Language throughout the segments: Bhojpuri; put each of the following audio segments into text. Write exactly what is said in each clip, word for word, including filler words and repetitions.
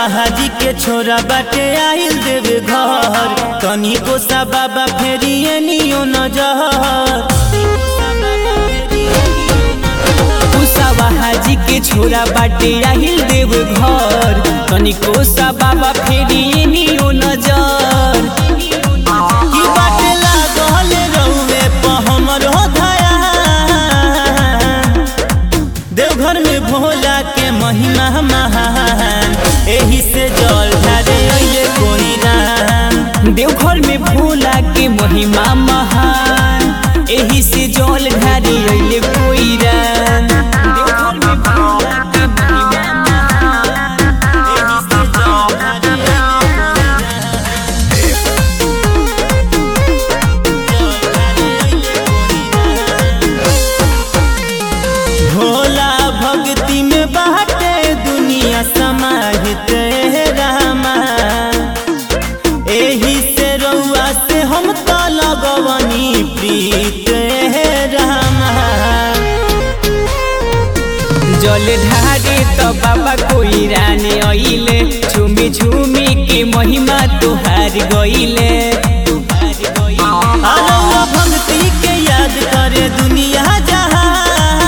हाजी के छोरा बाटे आइल देवे घर तनी को सा बाबा फेरिए नियो नजर कुसावा हाजी के छोरा बाटे आइल देव घर तनी को सा बाबा फेरिए नियो नजर की बाटे लागल रउवे प हमर हो धाया देवघर में भोला के महिमा महान एही से जल ढारे अइले कोई राम देवघर में भोला के महिमा महान एही से जल ढारे अइले कोई राम देवघर में भोला के महिमा महान एही से जल ढारे भोला भक्ति में बाटे दुनिया समाहित रामा एही से रउआ से हम त लगवनी प्रीत रामा जल ढारे तो बाबा कोई राने अइले झूमी झूमी के महिमा तुहार गइले रउआ भक्ति के याद करे दुनिया जहान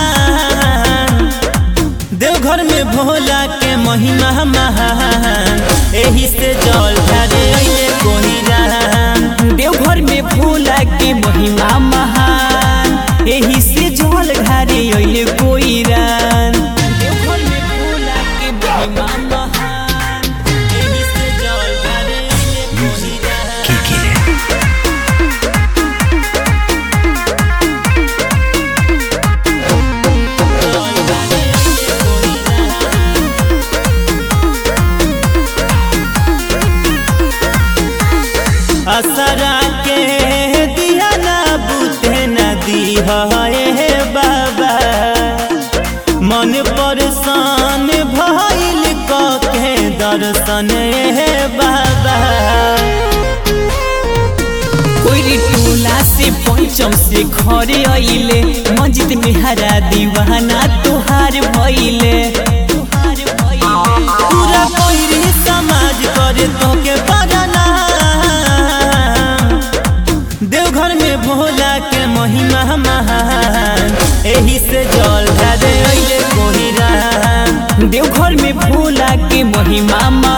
देवघर में भोला के महिमा महान एही से जल ढारे अइले कोई राम देवघर में भोला के महिमा महान एही से जल ढारे अइले कोई रान देवघर में भोला के महिमा महान एही से जल ढारे अइले कोई राम असरा के दिया ना बुते नदी है बाबा मन परेशान भइल के दर्शन है बाबा कोई टोला से पंचम से घरे अइले मस्जिद में हरा दीवाना तुहार भइले पूरा कोई समाज करे तो के बगाना देवघर में भोला के महिमा महान एही से जल ढारे अइले कोई राम देवघर में भोला के महिमा